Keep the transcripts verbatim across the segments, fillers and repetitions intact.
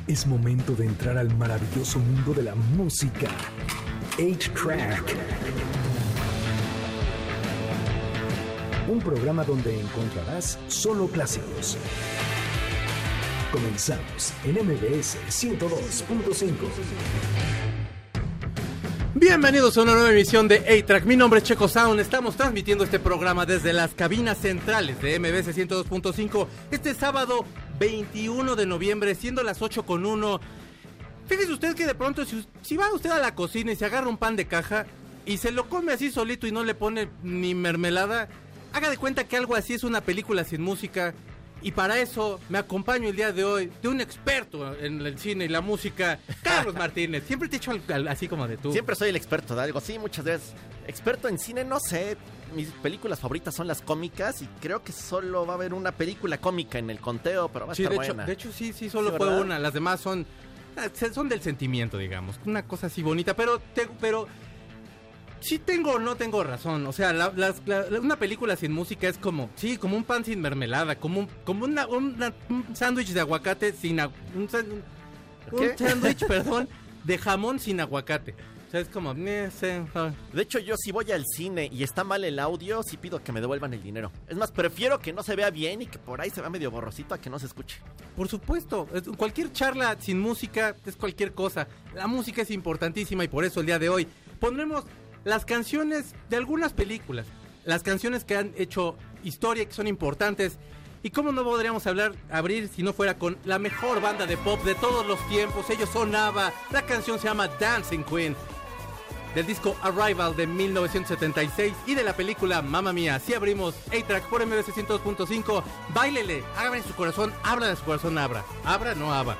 Es momento de entrar al maravilloso mundo de la música. ocho track. Un programa donde encontrarás solo clásicos. Comenzamos en M B S ciento dos punto cinco. Bienvenidos a una nueva emisión de ocho track. Mi nombre es Checo Sound. Estamos transmitiendo este programa desde las cabinas centrales de M B S ciento dos punto cinco este sábado veintiuno de noviembre, siendo las ocho con uno. Fíjese usted que de pronto si, si va usted a la cocina y se agarra un pan de caja y se lo come así solito y no le pone ni mermelada, haga de cuenta que algo así es una película sin música. Y para eso me acompaño el día de hoy de un experto en el cine y la música, Carlos Martínez. Siempre te he hecho al, al, así como de tú. Siempre soy el experto de algo, sí, muchas veces. Experto en cine, no sé. Mis películas favoritas son las cómicas y creo que solo va a haber una película cómica en el conteo, pero va a sí, estar de buena. Hecho, de hecho, sí, sí, solo ¿Sí, fue verdad? una. Las demás son son del sentimiento, digamos. Una cosa así bonita, pero te, pero sí tengo o no tengo razón. O sea, la, la, la, una película sin música es como, sí, como un pan sin mermelada, como un, como una, una, un sándwich de aguacate sin a, un, un sándwich, perdón, de jamón sin aguacate. O sea, es como, eh, sé, ah. De hecho, yo si voy al cine y está mal el audio, sí pido que me devuelvan el dinero. Es más, prefiero que no se vea bien y que por ahí se vea medio borrosito a que no se escuche. Por supuesto, cualquier charla sin música es cualquier cosa. La música es importantísima y por eso el día de hoy pondremos las canciones de algunas películas, las canciones que han hecho historia, que son importantes. Y cómo no podríamos hablar, abrir si no fuera con la mejor banda de pop de todos los tiempos. Ellos son ABBA, la canción se llama Dancing Queen, del disco Arrival de mil novecientos setenta y seis y de la película Mamma Mía. Así abrimos ocho track por M B S ciento dos punto cinco. Báilele, abre su corazón, abra de su corazón, abra. Abra, no ABBA.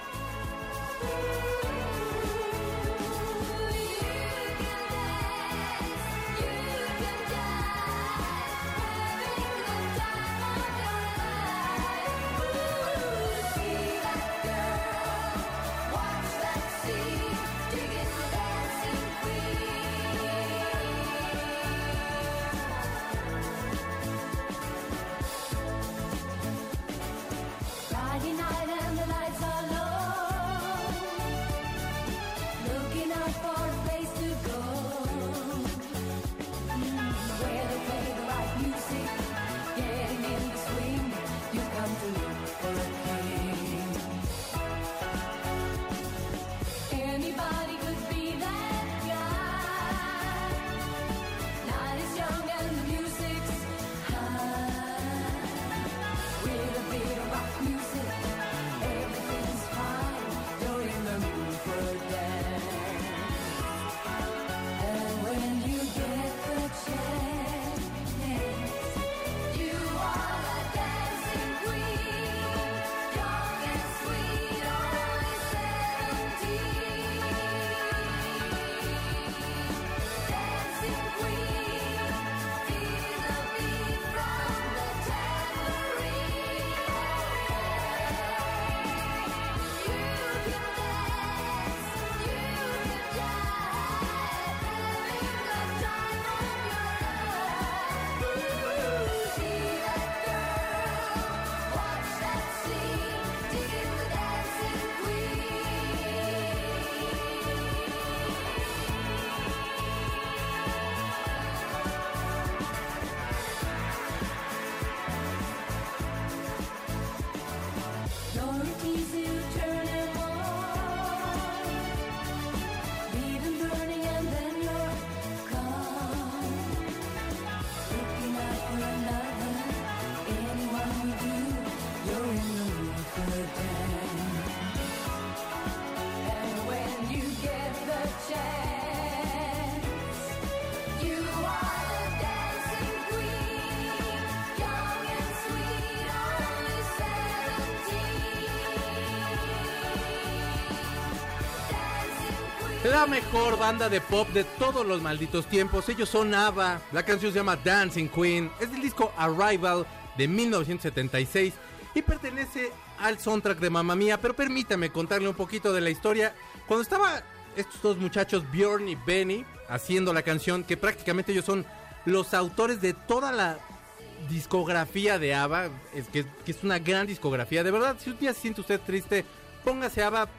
La mejor banda de pop de todos los malditos tiempos. Ellos son ABBA. La canción se llama Dancing Queen. Es del disco Arrival de mil novecientos setenta y seis y pertenece al soundtrack de Mamma Mía. Pero permítame contarle un poquito de la historia. Cuando estaba estos dos muchachos, Björn y Benny, haciendo la canción, que prácticamente ellos son los autores de toda la discografía de ABBA, es que, que es una gran discografía. De verdad, si un día se siente usted triste, póngase ABBA.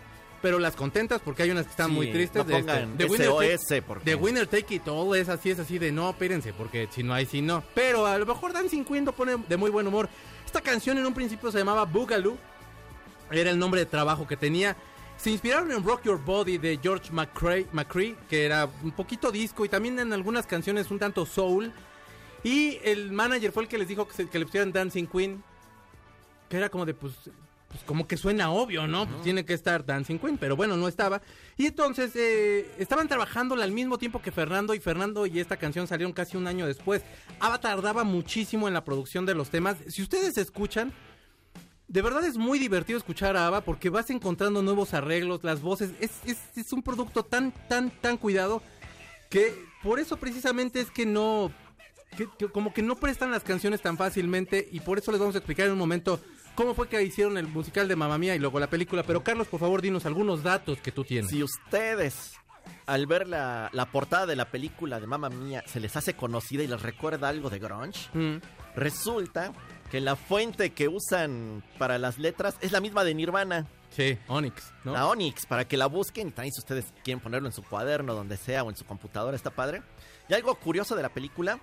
pero las contentas porque hay unas que están Sí, muy tristes. no de pongan de S O S Take, porque... de Winner Take It All es así, es así de no, espérense, porque si no hay, si no. Pero a lo mejor Dancing Queen lo pone de muy buen humor. Esta canción en un principio se llamaba Boogaloo, era el nombre de trabajo que tenía. Se inspiraron en Rock Your Body de George McCrae, McCree, que era un poquito disco y también en algunas canciones un tanto soul. Y el manager fue el que les dijo que, se, que le pusieran Dancing Queen, que era como de, pues, pues como que suena obvio, ¿no? Pues tiene que estar Dancing Queen, pero bueno, no estaba. Y entonces eh, estaban trabajándola al mismo tiempo que Fernando, y Fernando y esta canción salieron casi un año después. ABBA tardaba muchísimo en la producción de los temas. Si ustedes escuchan, de verdad es muy divertido escuchar a ABBA porque vas encontrando nuevos arreglos, las voces. Es, es, es un producto tan, tan, tan cuidado que por eso precisamente es que no... Que, que como que no prestan las canciones tan fácilmente, y por eso les vamos a explicar en un momento cómo fue que hicieron el musical de Mamma Mía y luego la película. Pero Carlos, por favor, dinos algunos datos que tú tienes. Si ustedes, al ver la, la portada de la película de Mamma Mía, se les hace conocida y les recuerda algo de grunge, Mm. resulta que la fuente que usan para las letras es la misma de Nirvana. Sí, Onyx, ¿no? La Onyx, para que la busquen. Y también si ustedes quieren ponerlo en su cuaderno, donde sea, o en su computadora, está padre. Y algo curioso de la película...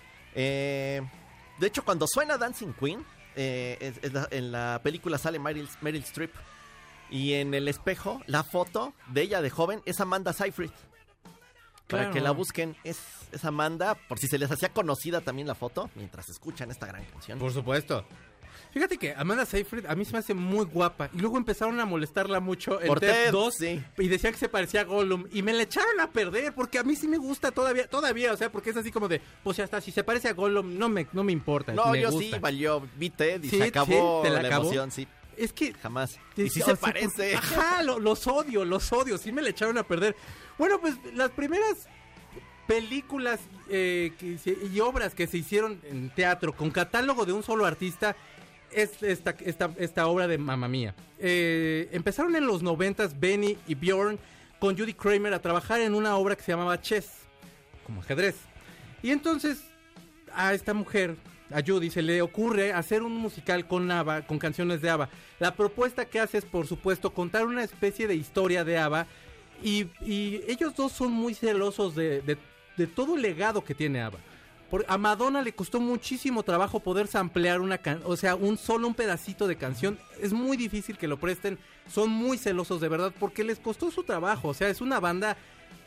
Eh, de hecho, cuando suena Dancing Queen, eh, es, es la, en la película sale Meryl, Meryl Streep. Y en el espejo, la foto de ella de joven es Amanda Seyfried. Para Claro. que la busquen, es, es Amanda, por si se les hacía conocida también la foto, mientras escuchan esta gran canción. Por supuesto. Fíjate que Amanda Seyfried a mí se me hace muy guapa. Y luego empezaron a molestarla mucho en Por Ted Ted, dos. sí. Y decían que se parecía a Gollum. Y me la echaron a perder porque a mí sí me gusta todavía. Todavía, o sea, porque es así como de... Pues ya está, si se parece a Gollum, no me, no me importa. No, me yo gusta. sí, valió, vi Ted y Sí, se acabó sí, ¿te la la, acabó? emoción, sí, Es que... jamás. es- Y sí o se sea, parece. Ajá, lo- los odio, los odio. Sí me la echaron a perder. Bueno, pues las primeras películas eh, que se- y obras que se hicieron en teatro con catálogo de un solo artista es esta, esta, esta obra de Mamma Mía. Eh, empezaron en los noventas Benny y Bjorn con Judy Kramer a trabajar en una obra que se llamaba Chess, como ajedrez. Y entonces a esta mujer, a Judy, se le ocurre hacer un musical con ABBA, con canciones de ABBA. La propuesta que hace es, por supuesto, contar una especie de historia de ABBA. Y, y ellos dos son muy celosos de, de, de todo el legado que tiene ABBA. Por, a Madonna le costó muchísimo trabajo poder samplear una can, o sea, un solo un pedacito de canción. Es muy difícil que lo presten. Son muy celosos de verdad porque les costó su trabajo. O sea, es una banda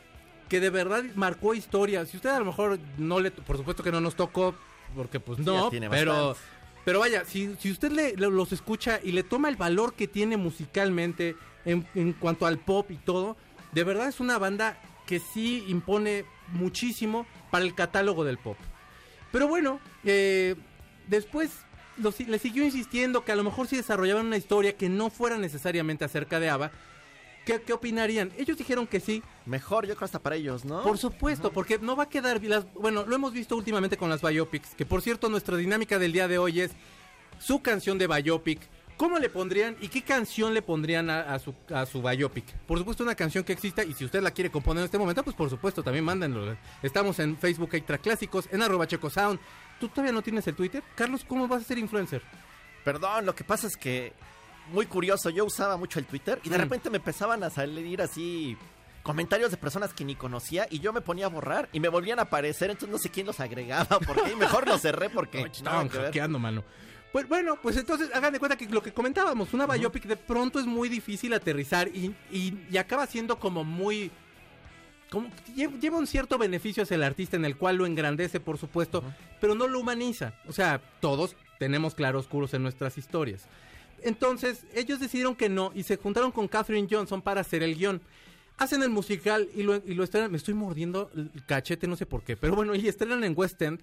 que de verdad marcó historia. Si usted a lo mejor no le, por supuesto que no nos tocó, porque pues no, ya tiene pero bastantes. pero vaya, si, si usted le, le- los escucha y le toma el valor que tiene musicalmente en, en cuanto al pop y todo, de verdad es una banda que sí impone muchísimo para el catálogo del pop. Pero bueno, eh, después lo si- le siguió insistiendo que a lo mejor si desarrollaban una historia que no fuera necesariamente acerca de ABBA, ¿qué, qué opinarían? Ellos dijeron que sí. Mejor, yo creo hasta para ellos, ¿no? Por supuesto, porque no va a quedar... Las, bueno, lo hemos visto últimamente con las biopics, que por cierto nuestra dinámica del día de hoy es su canción de biopic. ¿Cómo le pondrían y qué canción le pondrían a, a su, a su biopic? Por supuesto una canción que exista, y si usted la quiere componer en este momento, pues por supuesto también mándenlo. Estamos en Facebook Extra Clásicos, en arroba Checo Sound. ¿Tú todavía no tienes el Twitter? Carlos, ¿cómo vas a ser influencer? Perdón, lo que pasa es que, muy curioso, yo usaba mucho el Twitter y de Mm. repente me empezaban a salir así comentarios de personas que ni conocía y yo me ponía a borrar y me volvían a aparecer, entonces no sé quién los agregaba, porque mejor los cerré porque... Oye, estaban nada que ver. hackeando, mano. Pues bueno, pues entonces hagan de cuenta que lo que comentábamos, una biopic de pronto es muy difícil aterrizar y, y, y acaba siendo como muy... Como, lle- lleva un cierto beneficio hacia el artista en el cual lo engrandece, por supuesto, Ujú. pero no lo humaniza. O sea, todos tenemos claroscuros en nuestras historias. Entonces, ellos decidieron que no y se juntaron con Katherine Johnson para hacer el guión. Hacen el musical y lo, y lo estrenan. Me estoy mordiendo el cachete, no sé por qué, pero bueno, y estrenan en West End.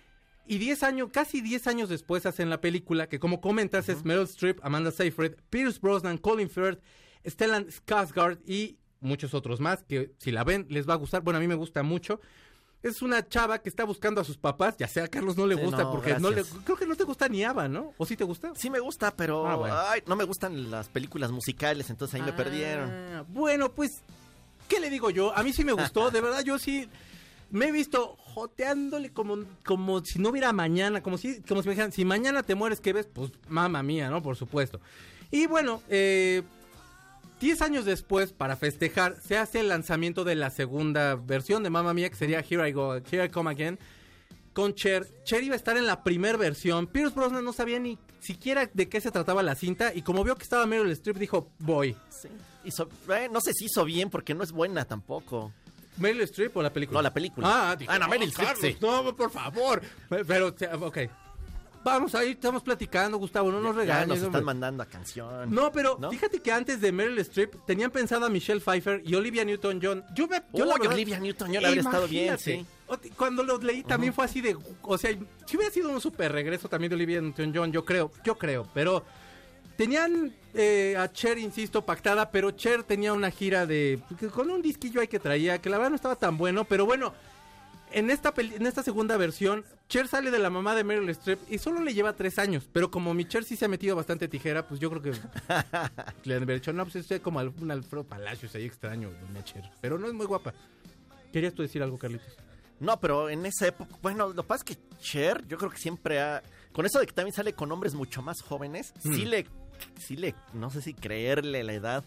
Y diez años, casi diez años después hacen la película, que como comentas es Meryl Streep, Amanda Seyfried, Pierce Brosnan, Colin Firth, Stellan Skarsgård y muchos otros más, que si la ven les va a gustar. Bueno, a mí me gusta mucho. Es una chava que está buscando a sus papás, ya sea a Carlos no le Sí, gusta, no, porque no le, gracias. creo que no te gusta ni Ava, ¿no? ¿O sí te gusta? Sí me gusta, pero Ah, bueno. ay, no me gustan las películas musicales, entonces ahí me Ah, perdieron. Bueno, pues, ¿qué le digo yo? A mí sí me gustó, de verdad, yo sí me he visto joteándole como, como si no hubiera mañana, como si, como si me dijeran, si mañana te mueres, ¿qué ves? Pues, mamá mía, ¿no? Por supuesto. Y bueno, eh, Diez años después, para festejar, se hace el lanzamiento de la segunda versión de Mamma Mía, que sería Here I Go, Here I Come Again, con Cher. Cher iba a estar en la primera versión. Pierce Brosnan no sabía ni siquiera de qué se trataba la cinta, y como vio que estaba Meryl Streep, dijo, voy. Sí. Hizo, eh, no sé si hizo bien, porque no es buena tampoco. ¿Meryl Streep o la película? No, la película. Ah, dije, ah no, Meryl no, Streep, Carlos, sí. no, por favor. Pero, ok. Vamos, ahí estamos platicando, Gustavo, no nos Ya regañes. nos hombre. están mandando a canción. No, pero ¿No? fíjate que antes de Meryl Streep tenían pensado a Michelle Pfeiffer y Olivia Newton-John. Yo, me, yo Oh, la verdad, Olivia Newton-John habría estado bien, imagínate. sí. Ot- Cuando lo leí también Ujú. fue así de, o sea, si hubiera sido un super regreso también de Olivia Newton-John, yo creo, yo creo, pero tenían eh, a Cher, insisto, pactada, pero Cher tenía una gira de, con un disquillo ahí que traía, que la verdad no estaba tan bueno, pero bueno, en esta, peli- en esta segunda versión, Cher sale de la mamá de Meryl Streep y solo le lleva tres años, pero como mi Cher sí se ha metido bastante tijera, pues yo creo que le han de haber dicho, no, pues es como al- un Alfredo Palacios ahí extraño, doña Cher, pero no es muy guapa. ¿Querías tú decir algo, Carlitos? No, pero en esa época, bueno, lo que pasa es que Cher, yo creo que siempre ha, con eso de que también sale con hombres mucho más jóvenes, Mm. sí le, sí le, no sé si creerle la edad.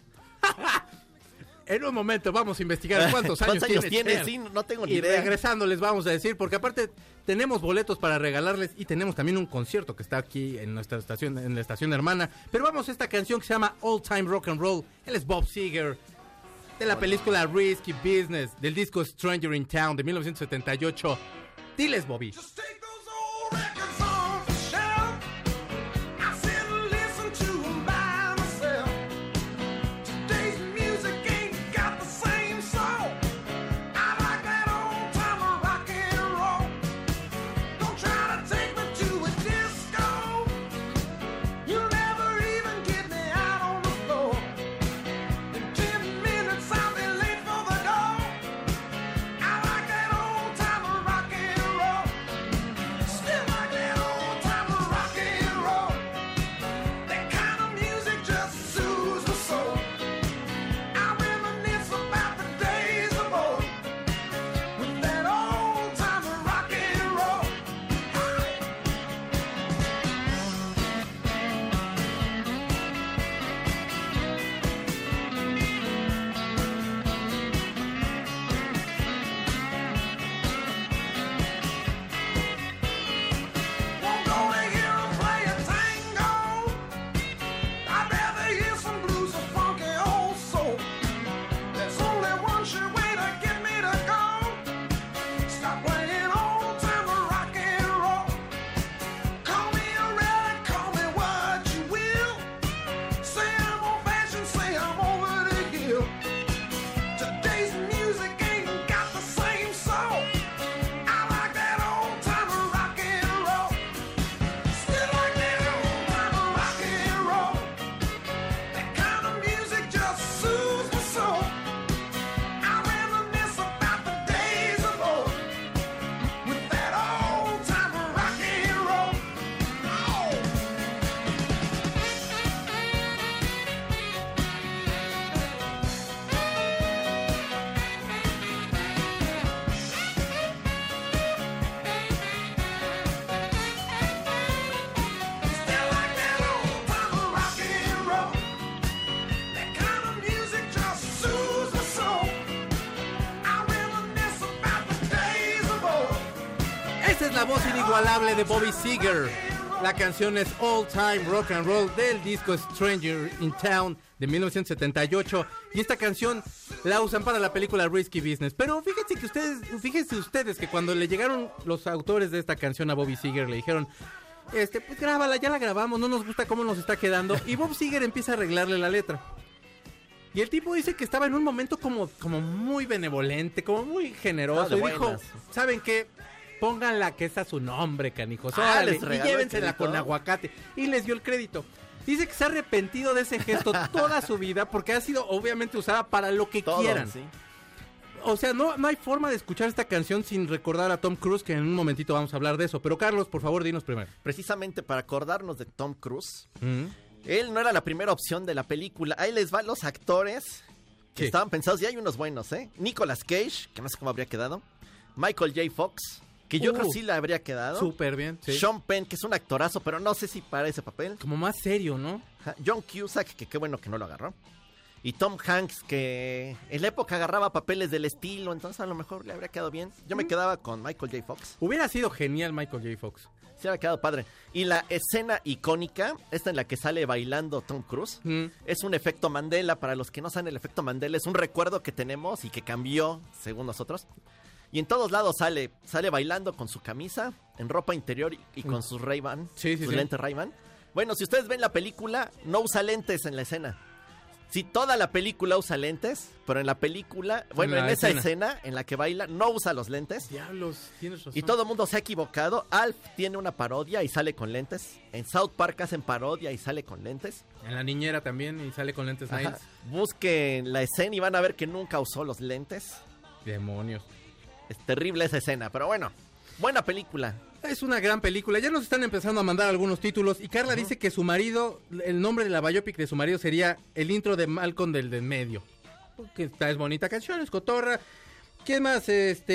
En un momento vamos a investigar cuántos años, ¿Cuántos años tiene, tiene? Cher. Sí, no tengo ni Y idea. regresando les vamos a decir, porque aparte tenemos boletos para regalarles y tenemos también un concierto que está aquí en nuestra estación, en la estación hermana. Pero vamos a esta canción que se llama All Time Rock and Roll. Él es Bob Seger, de la película Risky Business, del disco Stranger in Town de mil novecientos setenta y ocho. Diles, Bobby. Just take those old records off the shelf. I sit and listen to 'em by myself. Today's music ain't got the same soul. I like that old time of rock and roll. Don't try to take me to a disco. You'll never even get me out on the floor. In ten minutes I'll be late for the door. I like that old time of rock and roll. Still like that old time of rock and roll. That kind of music just soothes my soul. I reminisce about the days of old with that old time of rock and roll. Won't go to hear 'em play a tango. I'd rather hear some blues or funky old soul. There's only one sure way to get me to go. Stop playing old time rock and roll. Call me a relic, call me what you will. Say I'm old fashioned, say I'm over the hill. Today's music ain't got the same soul. I like that old time rock and roll. Still like that old time rock and roll. That kind of music just soothes my soul. I reminisce about the days of old with that old time rock and roll. Oh. Still like that old time rock and roll. That kind of music just soothes my soul. I reminisce about the days of old. Esta es la voz inigualable de Bobby Seger. La canción es All Time Rock and Roll del disco Stranger in Town de mil novecientos setenta y ocho. Y esta canción la usan para la película Risky Business. Pero fíjense que ustedes, fíjense ustedes que cuando le llegaron los autores de esta canción a Bobby Seger, le dijeron, este, pues grábala, ya la grabamos, no nos gusta cómo nos está quedando. Y Bob Seger empieza a arreglarle la letra. Y el tipo dice que estaba en un momento como, como muy benevolente, como muy generoso. Ah, de y dijo, buenas. ¿saben qué? Pónganla que es a su nombre, canijos. Ah, Órale, les y regaló el llévensela crédito. con aguacate. Y les dio el crédito. Dice que se ha arrepentido de ese gesto toda su vida porque ha sido obviamente usada para lo que Todo, quieran. sí. O sea, no, no hay forma de escuchar esta canción sin recordar a Tom Cruise, que en un momentito vamos a hablar de eso. Pero Carlos, por favor, dinos primero. Precisamente para acordarnos de Tom Cruise, Mm. él no era la primera opción de la película. Ahí les van los actores que Sí. estaban pensados, y hay unos buenos, ¿eh? Nicolas Cage, que no sé cómo habría quedado. Michael J. Fox, que yo Uh, creo sí le habría quedado. Súper bien. Sí. Sean Penn, que es un actorazo, pero no sé si para ese papel. Como más serio, ¿no? Ajá. John Cusack, que qué bueno que no lo agarró. Y Tom Hanks, que en la época agarraba papeles del estilo, entonces a lo mejor le habría quedado bien. Yo me quedaba con Michael J. Fox. Hubiera sido genial Michael J. Fox. Sí, habría quedado padre. Y la escena icónica, esta en la que sale bailando Tom Cruise, Mm. es un efecto Mandela. Para los que no saben, el efecto Mandela es un recuerdo que tenemos y que cambió, según nosotros. Y en todos lados sale, sale bailando con su camisa, en ropa interior y, y con sus Ray-Ban, Sí, sí, sus sí. lentes Ray-Ban. Bueno, si ustedes ven la película, no usa lentes en la escena. Si toda la película usa lentes, pero en la película, bueno, la en esa escena. escena en la que baila, no usa los lentes. Diablos, tienes razón. Y todo el mundo se ha equivocado. Alf tiene una parodia y sale con lentes. En South Park hacen parodia y sale con lentes. En la niñera también y sale con lentes Ajá. Niles. Busquen la escena y van a ver que nunca usó los lentes. Demonios. Es terrible esa escena, pero bueno, buena película. Es una gran película. Ya nos están empezando a mandar algunos títulos. Y Carla dice que su marido, el nombre de la biopic de su marido sería el intro de Malcolm del de en medio. Que esta es bonita canción, es cotorra. ¿Quién más?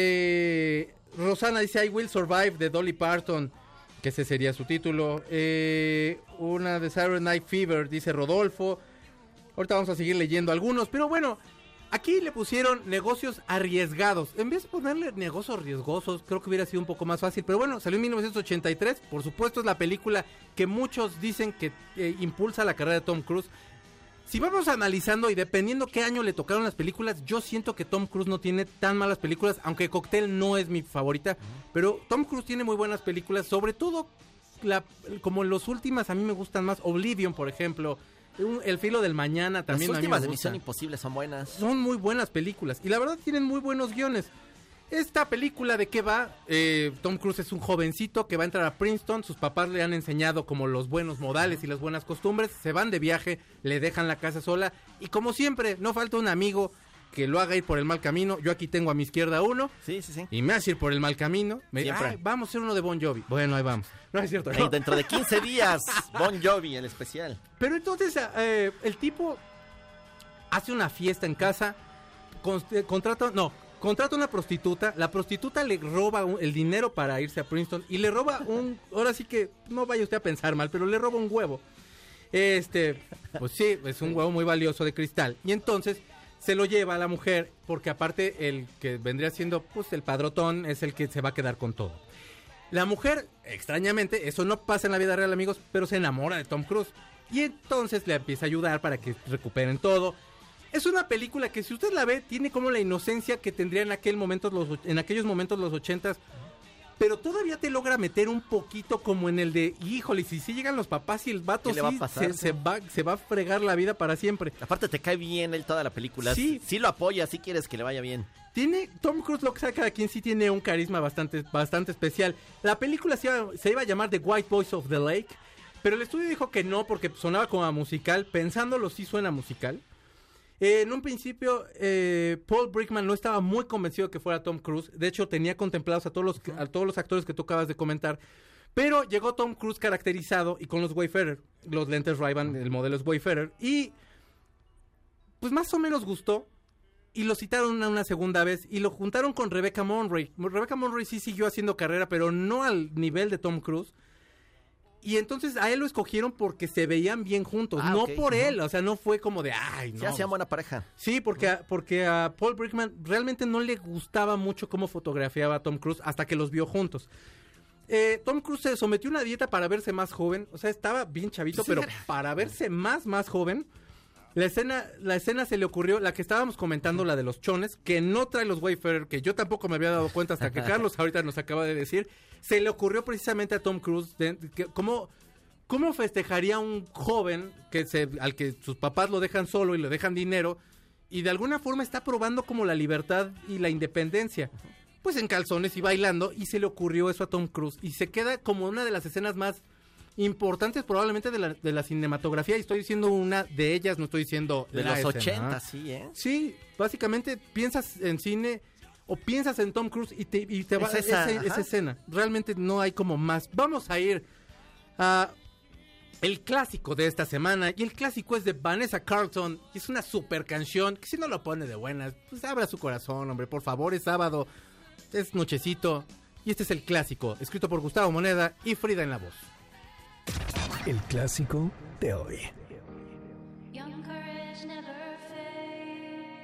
Este. Rosana dice I Will Survive de Dolly Parton. Que ese sería su título. Eh, una de Saturday Night Fever, dice Rodolfo. Ahorita vamos a seguir leyendo algunos. Pero bueno, aquí le pusieron negocios arriesgados. En vez de ponerle negocios riesgosos, creo que hubiera sido un poco más fácil. Pero bueno, salió en mil novecientos ochenta y tres. Por supuesto, es la película que muchos dicen que eh, impulsa la carrera de Tom Cruise. Si vamos analizando y dependiendo qué año le tocaron las películas, yo siento que Tom Cruise no tiene tan malas películas, aunque Cocktail no es mi favorita. Pero Tom Cruise tiene muy buenas películas, sobre todo la, como las últimas a mí me gustan más. Oblivion, por ejemplo. Un- El filo del mañana también Las a mí últimas me de gusta. Misión Imposible son buenas. Son muy buenas películas y la verdad tienen muy buenos guiones. Esta película, ¿de qué va? Eh, Tom Cruise es un jovencito que va a entrar a Princeton. Sus papás le han enseñado como los buenos modales y las buenas costumbres. Se van de viaje, le dejan la casa sola y como siempre, no falta un amigo que lo haga ir por el mal camino. Yo aquí tengo a mi izquierda uno Sí, sí, sí. y me hace ir por el mal camino. Me dice, Siempre. vamos a hacer uno de Bon Jovi. Bueno, ahí vamos. No es cierto, Ey, no. dentro de quince días, Bon Jovi, el especial. Pero entonces eh, el tipo hace una fiesta en casa, con- eh, contrata, no, contrata una prostituta, la prostituta le roba un- el dinero para irse a Princeton y le roba un, ahora sí que no vaya usted a pensar mal, pero le roba un huevo. Este, pues sí, es un huevo muy valioso de cristal. Y entonces se lo lleva a la mujer porque aparte el que vendría siendo pues el padrotón es el que se va a quedar con todo. La mujer, extrañamente, eso no pasa en la vida real, amigos, pero se enamora de Tom Cruise. Y entonces le empieza a ayudar para que recuperen todo. Es una película que si usted la ve, tiene como la inocencia que tendría en aquel momento los, och- en aquellos momentos los ochentas. Pero todavía te logra meter un poquito como en el de, híjole, si sí llegan los papás y el vato ¿Qué le va a sí pasar? se, se va, se va a fregar la vida para siempre. Aparte te cae bien él toda la película. Sí. Sí lo apoya, sí quieres que le vaya bien. Tiene, Tom Cruise, lo que sea, cada quien sí tiene un carisma bastante, bastante especial. La película se iba, se iba a llamar The White Boys of the Lake, pero el estudio dijo que no porque sonaba como a musical. Pensándolo, sí suena musical. Eh, en un principio, eh, Paul Brickman no estaba muy convencido que fuera Tom Cruise. De hecho, tenía contemplados a todos los, a todos los actores que tú acabas de comentar. Pero llegó Tom Cruise caracterizado y con los Wayfarer, los lentes Ray-Ban, el modelo es Wayfarer. Y pues más o menos gustó. Y lo citaron una, una segunda vez y lo juntaron con Rebecca Monroe. Rebecca Monroe sí siguió haciendo carrera, pero no al nivel de Tom Cruise. Y entonces a él lo escogieron porque se veían bien juntos, Ah, no ok. por él, o sea, no fue como de, ay, no. Sí hacían buena pareja. Sí, porque a, porque a Paul Brickman realmente no le gustaba mucho cómo fotografiaba a Tom Cruise hasta que los vio juntos. Eh, Tom Cruise se sometió a una dieta para verse más joven, o sea, estaba bien chavito, Sí, pero era. para verse más, más joven. La escena, la escena se le ocurrió, la que estábamos comentando, la de los chones, que no trae los Wayfarer, que yo tampoco me había dado cuenta hasta que Carlos ahorita nos acaba de decir, se le ocurrió precisamente a Tom Cruise, de, que, cómo, cómo festejaría un joven que se, al que sus papás lo dejan solo y le dejan dinero, y de alguna forma está probando como la libertad y la independencia. Pues en calzones y bailando, y se le ocurrió eso a Tom Cruise, y se queda como una de las escenas más importantes probablemente de la, de la cinematografía, y estoy diciendo una de ellas, no estoy diciendo De la los escena, ochenta, ¿ah? sí, ¿eh? Sí, básicamente piensas en cine o piensas en Tom Cruise y te, y te va Es esa, ese- ajá. esa escena. Realmente no hay como más. Vamos a ir a el clásico de esta semana, y el clásico es de Vanessa Carlton, y es una super canción que si no lo pone de buenas, pues abra su corazón, hombre, por favor, es sábado, es nochecito, y este es el clásico, escrito por Gustavo Moneda y Frida en la voz. El clásico de hoy. Young courage never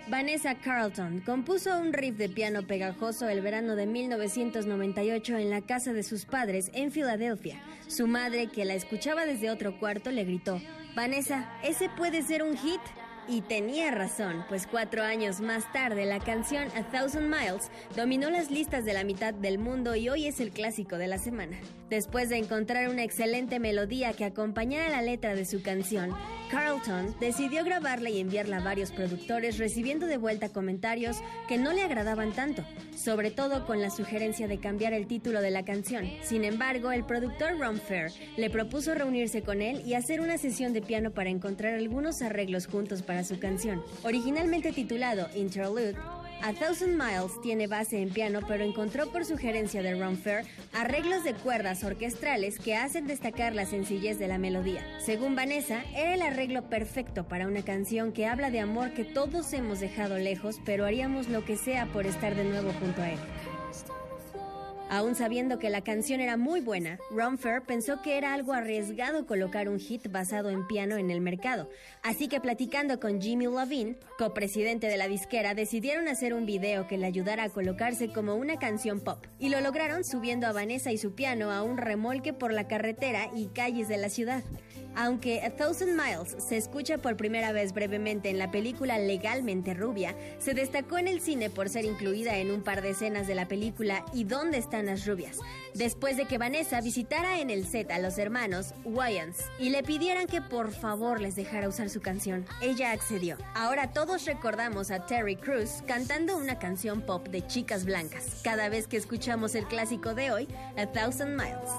Vanessa Carlton compuso un riff de piano pegajoso el verano de mil novecientos noventa y ocho en la casa de sus padres en Filadelfia. Su madre, que la escuchaba desde otro cuarto, le gritó: «Vanessa, ese puede ser un hit». Y tenía razón, pues cuatro años más tarde la canción A Thousand Miles dominó las listas de la mitad del mundo y hoy es el clásico de la semana. Después de encontrar una excelente melodía que acompañara la letra de su canción, Carlton decidió grabarla y enviarla a varios productores, recibiendo de vuelta comentarios que no le agradaban tanto, sobre todo con la sugerencia de cambiar el título de la canción. Sin embargo, el productor Ron Fair le propuso reunirse con él y hacer una sesión de piano para encontrar algunos arreglos juntos para su canción. Originalmente titulado Interlude, A Thousand Miles tiene base en piano, pero encontró por sugerencia de Ron Fair arreglos de cuerdas orquestales que hacen destacar la sencillez de la melodía. Según Vanessa, era el arreglo perfecto para una canción que habla de amor que todos hemos dejado lejos, pero haríamos lo que sea por estar de nuevo junto a él. Aún sabiendo que la canción era muy buena, Ron Fair pensó que era algo arriesgado colocar un hit basado en piano en el mercado. Así que platicando con Jimmy Iovine, copresidente de la disquera, decidieron hacer un video que le ayudara a colocarse como una canción pop. Y lo lograron subiendo a Vanessa y su piano a un remolque por la carretera y calles de la ciudad. Aunque A Thousand Miles se escucha por primera vez brevemente en la película Legalmente Rubia, se destacó en el cine por ser incluida en un par de escenas de la película ¿Y dónde están las rubias?, después de que Vanessa visitara en el set a los hermanos Wayans y le pidieran que por favor les dejara usar su canción. Ella accedió. Ahora todos recordamos a Terry Crews cantando una canción pop de chicas blancas cada vez que escuchamos el clásico de hoy, A Thousand Miles.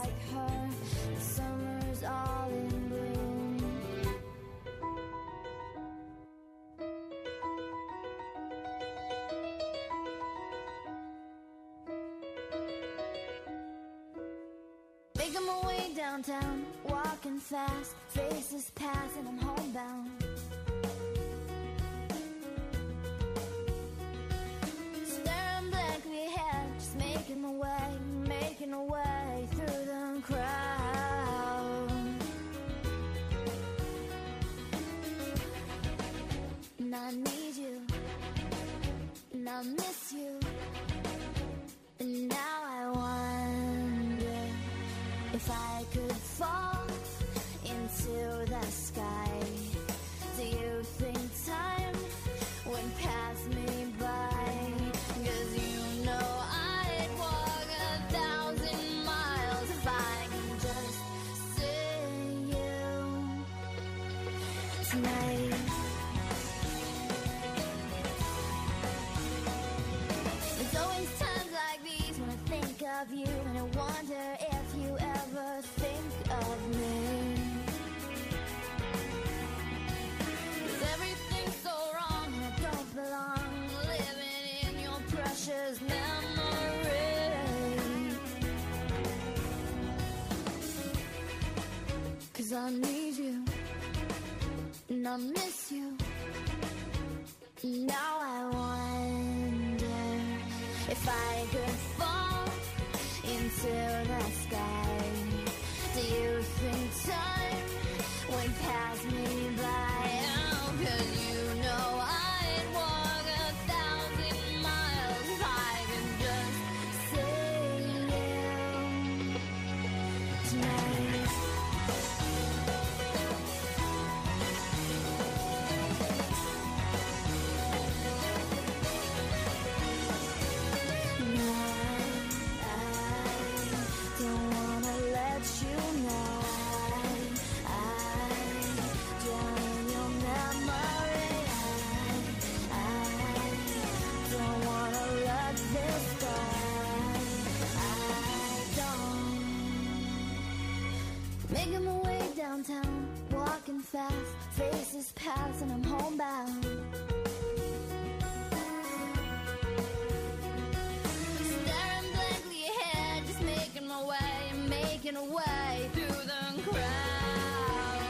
Making my way downtown, walking fast, faces pass and I'm homebound. Staring blankly ahead, just making my way, making my way through the crowd. And I need you, and I miss you, and now I wonder if I could fall into the sky. Do you think time would pass me by? 'Cause you know I'd walk a thousand miles if I could just see you tonight. It's always times like these when I think of you, and I wonder if you ever think of me. 'Cause everything's so wrong and I don't belong, living in your precious memory. 'Cause I need you and I miss you. Now I wonder if I could fall into the sky. Do you think time would pass me by? Oh, 'cause you know I'd walk a thousand miles if I could just see you tonight. Making my way downtown, walking fast, faces pass and I'm homebound. Staring blankly ahead, just making my way, making a way through the crowd.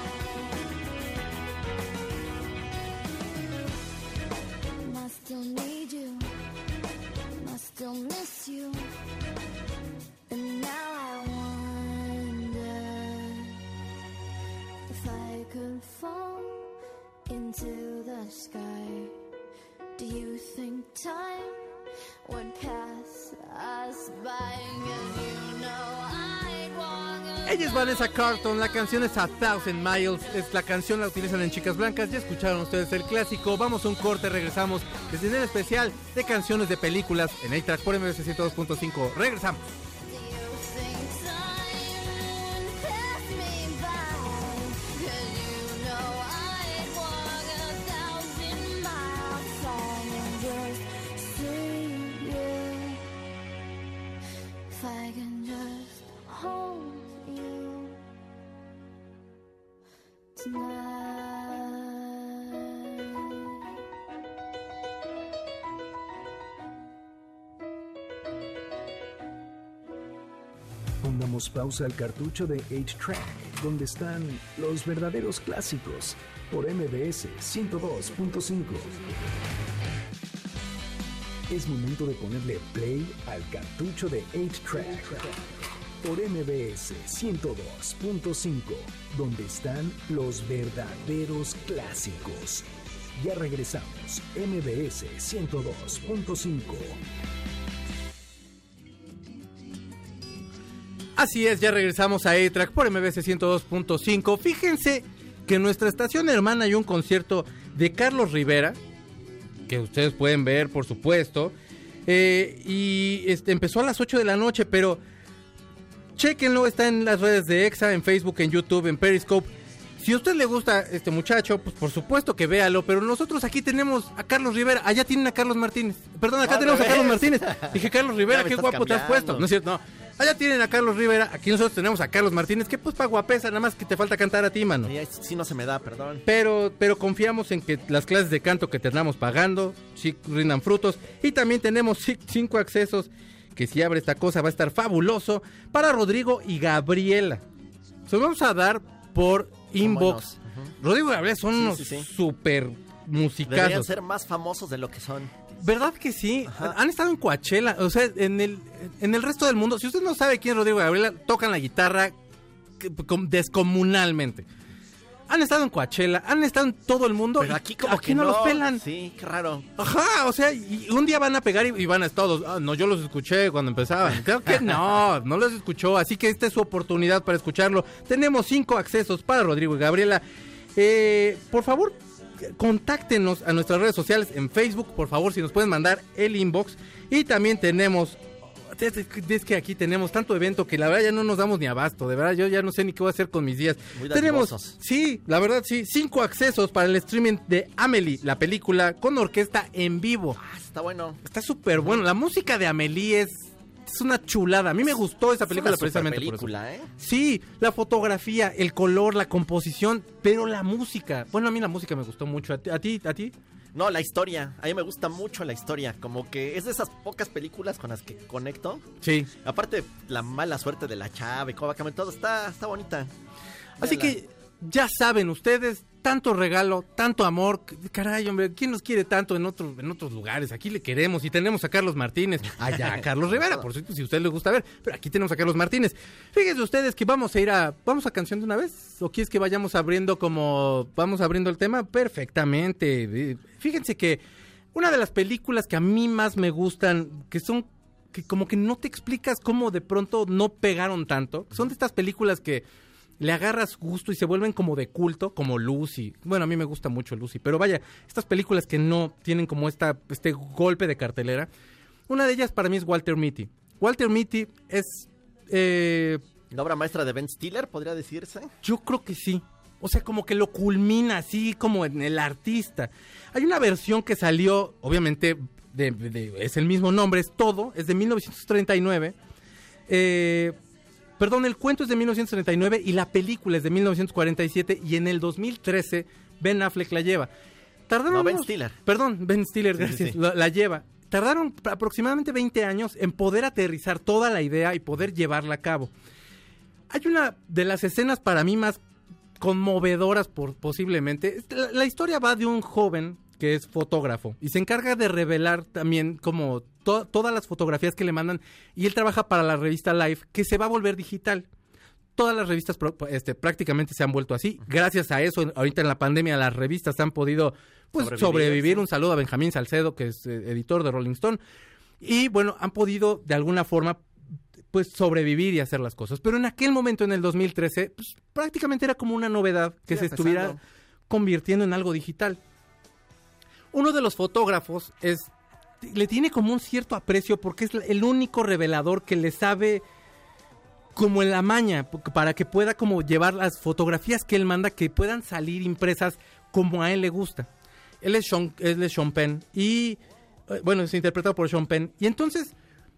And I still need you, and I still miss you, and now I wonder if I could fall into the sky. Do you think time would pass us by? 'Cause you know I'd walk a Ella es Vanessa Carlton, la canción es A Thousand Miles, es la canción, la utilizan en Chicas Blancas, ya escucharon ustedes el clásico, vamos a un corte, regresamos desde el especial de canciones de películas en A Track por M B C ciento dos punto cinco, regresamos. Do you think time would pass me by? 'Cause you know I'd walk a thousand miles if I can just see you. If I can just hold you tonight. Pongamos pausa al cartucho de ocho track, donde están los verdaderos clásicos, por M B S ciento dos punto cinco. Es momento de ponerle play al cartucho de ocho track, por M B S ciento dos punto cinco, donde están los verdaderos clásicos. Ya regresamos, M B S ciento dos punto cinco. Así es, ya regresamos a A-Track por M B C ciento dos punto cinco. Fíjense que en nuestra estación hermana hay un concierto de Carlos Rivera, que ustedes pueden ver, por supuesto, eh, y este, empezó a las ocho de la noche, pero chéquenlo, está en las redes de Exa, en Facebook, en YouTube, en Periscope. Si a usted le gusta este muchacho, pues por supuesto que véalo, pero nosotros aquí tenemos a Carlos Rivera, allá tienen a Carlos Martínez. Perdón, acá Al tenemos a revés. Carlos Martínez. Dije, Carlos Rivera, Ya me qué estás guapo te has cambiando. puesto. No es cierto, no. Allá tienen a Carlos Rivera, aquí nosotros tenemos a Carlos Martínez, que pues pa' guapesa, nada más que te falta cantar a ti, mano. Sí, sí no se me da, perdón. Pero, pero confiamos en que las clases de canto que te andamos pagando sí rindan frutos. Y también tenemos ci- cinco accesos que si abre esta cosa va a estar fabuloso para Rodrigo y Gabriela. Se los vamos a dar por inbox. buenos. Rodrigo y Gabriela son Sí, unos sí, sí. super Deberían musicazos. ser más famosos de lo que son. ¿Verdad que sí? Ajá. Han estado en Coachella, o sea, en el, en el resto del mundo. Si usted no sabe quién es Rodrigo y Gabriela, tocan la guitarra que- com- descomunalmente. Han estado en Coachella, han estado en todo el mundo. Pero y aquí como aquí que no los pelan. Sí, qué raro. Ajá, o sea, y un día van a pegar y, y van a estar todos. Ah, no, yo los escuché cuando empezaban. Creo que no, no los escuchó. Así que esta es su oportunidad para escucharlo. Tenemos cinco accesos para Rodrigo y Gabriela. Eh, por favor, contáctenos a nuestras redes sociales en Facebook. Por favor, si nos pueden mandar el inbox. Y también tenemos. Es, es que aquí tenemos tanto evento que la verdad ya no nos damos ni abasto. De verdad, yo ya no sé ni qué voy a hacer con mis días. Muy Tenemos, dadivosos. sí, la verdad sí, cinco accesos para el streaming de Amelie, la película con orquesta en vivo. Ah, está bueno. Está súper bueno. La música de Amelie es, es una chulada. A mí me gustó esa película Es una precisamente por eso. película, ¿eh? Sí, la fotografía, el color, la composición, pero la música. Bueno, a mí la música me gustó mucho. ¿A ti? ¿A ti? ¿A ti? No, la historia. A mí me gusta mucho la historia. Como que es de esas pocas películas con las que conecto. Sí. Aparte, la mala suerte de la chava y cómo va a cambiar todo. Está, está bonita. Así Véala. que ya saben ustedes, tanto regalo, tanto amor. Caray, hombre, ¿quién nos quiere tanto en, otro, en otros lugares? Aquí le queremos y tenemos a Carlos Martínez. Allá a Carlos Rivera, por cierto, si a usted le gusta ver. Pero aquí tenemos a Carlos Martínez. Fíjense ustedes que vamos a ir a... ¿Vamos a canción de una vez? ¿O quieres que vayamos abriendo como... Vamos abriendo el tema? Perfectamente. Fíjense que una de las películas que a mí más me gustan, que son... que como que no te explicas cómo de pronto no pegaron tanto. Son de estas películas que le agarras gusto y se vuelven como de culto, como Lucy. Bueno, a mí me gusta mucho Lucy, pero vaya, estas películas que no tienen como esta este golpe de cartelera. Una de ellas para mí es Walter Mitty. Walter Mitty es... Eh, La obra maestra de Ben Stiller, podría decirse. yo creo que sí. O sea, como que lo culmina así como en el artista. Hay una versión que salió, obviamente, de, de- es el mismo nombre, es todo, es de mil novecientos treinta y nueve. Eh, perdón, el cuento es de mil novecientos treinta y nueve y la película es de mil novecientos cuarenta y siete y en el dos mil trece Ben Affleck la lleva. Tardaron No, Ben unos- Stiller. Perdón, Ben Stiller, Sí, sí, gracias, sí. La, la lleva. Tardaron aproximadamente veinte años en poder aterrizar toda la idea y poder llevarla a cabo. Hay una de las escenas para mí más conmovedoras por, posiblemente. La, la historia va de un joven que es fotógrafo y se encarga de revelar también como to- todas las fotografías que le mandan y él trabaja para la revista Life que se va a volver digital. todas las revistas pro- este, prácticamente se han vuelto así. Gracias a eso, ahorita en la pandemia, las revistas han podido pues, sobrevivir. sobrevivir. Un saludo a Benjamín Salcedo, que es eh, editor de Rolling Stone. Y bueno, han podido de alguna forma pues sobrevivir y hacer las cosas. Pero en aquel momento, en el dos mil trece, pues, prácticamente era como una novedad que Sí, se estuviera empezando. convirtiendo en algo digital. Uno de los fotógrafos es le tiene como un cierto aprecio porque es el único revelador que le sabe como en la maña para que pueda como llevar las fotografías que él manda, que puedan salir impresas como a él le gusta. Él es Sean, él es Sean Penn y eh, bueno, es interpretado por Sean Penn y entonces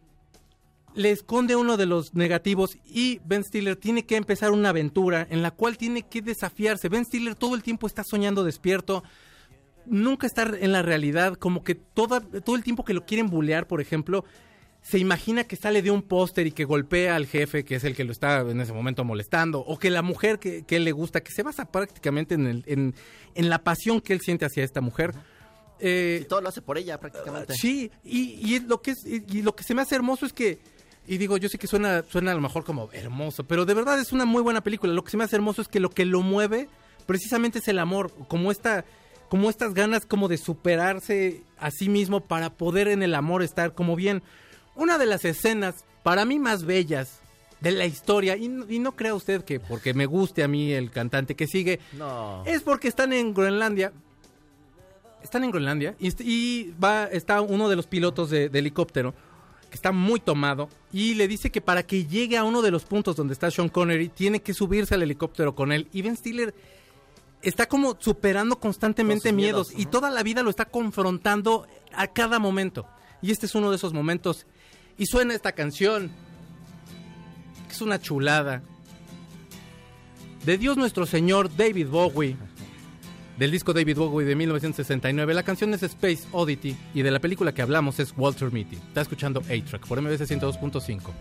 le esconde uno de los negativos y Ben Stiller tiene que empezar una aventura en la cual tiene que desafiarse. Ben Stiller todo el tiempo está soñando despierto, nunca está en la realidad, como que toda, todo el tiempo que lo quieren bulear, por ejemplo, se imagina que sale de un póster y que golpea al jefe, que es el que lo está en ese momento molestando, o que la mujer que, que él le gusta, que se basa prácticamente en, el, en, en la pasión que él siente hacia esta mujer. Eh, Y todo lo hace por ella prácticamente. Sí, y, y es lo que es, y, y lo que se me hace hermoso es que, y digo, yo sé que suena, suena a lo mejor como hermoso, pero de verdad es una muy buena película. Lo que se me hace hermoso es que lo que lo mueve precisamente es el amor, como esta, como estas ganas como de superarse a sí mismo para poder en el amor estar como bien. Una de las escenas para mí más bellas de la historia, y, no- y no crea usted que porque me guste a mí el cantante que sigue, No. es porque están en Groenlandia. Están en Groenlandia y, est- y va, está uno de los pilotos de, de helicóptero que está muy tomado y le dice que para que llegue a uno de los puntos donde está Sean Connery tiene que subirse al helicóptero con él. Y Ben Stiller está como superando constantemente Con sus miedos, miedos, y ujú. toda la vida lo está confrontando a cada momento. Y este es uno de esos momentos. Y suena esta canción, que es una chulada, de Dios nuestro Señor, David Bowie, del disco David Bowie de mil novecientos sesenta y nueve. La canción es Space Oddity y de la película que hablamos es Walter Mitty. Está escuchando A-Track por M B C ciento dos punto cinco.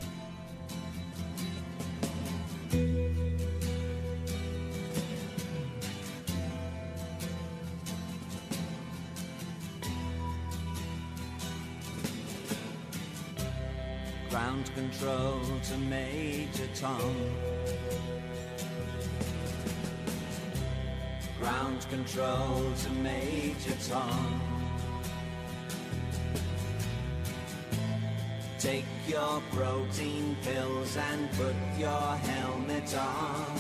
Ground control to Major Tom. Ground control to Major Tom. Take your protein pills and put your helmet on.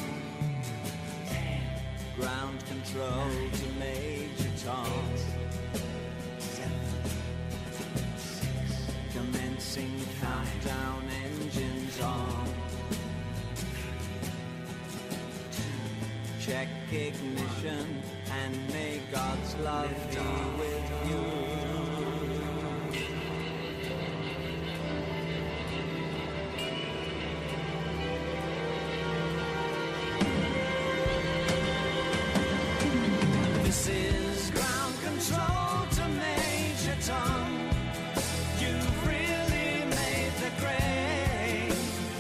Ground control to Major Tom. Commencing countdown, engines on. Check ignition and may God's love be with you. This is ground control to Major Tom. You've really made the grade,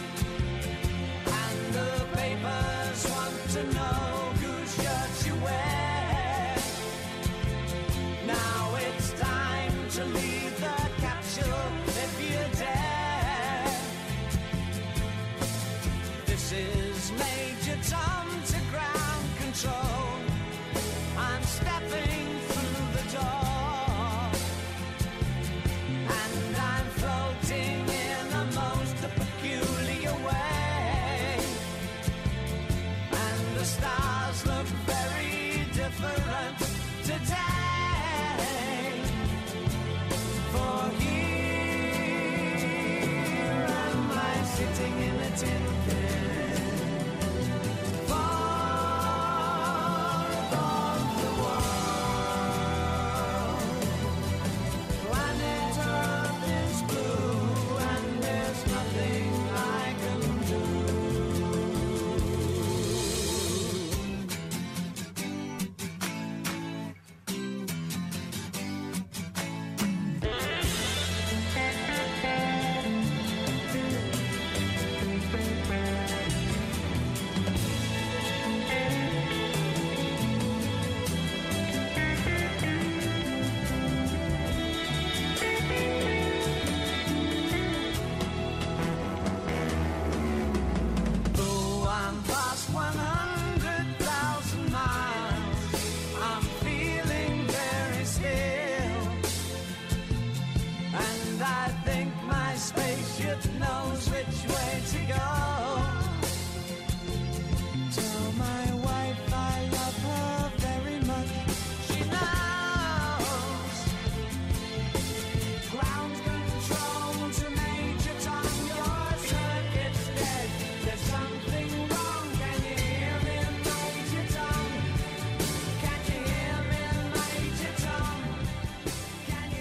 and the papers want to know whose shirt you wear. Now it's time to leave the capsule if you dare. This is Major Tom to ground control. I'm stepping through the door, and I'm floating in a most peculiar way, and the stars look very different today. For here am I sitting in a tin can, far above the world. Planet Earth is blue, and there's nothing I can do.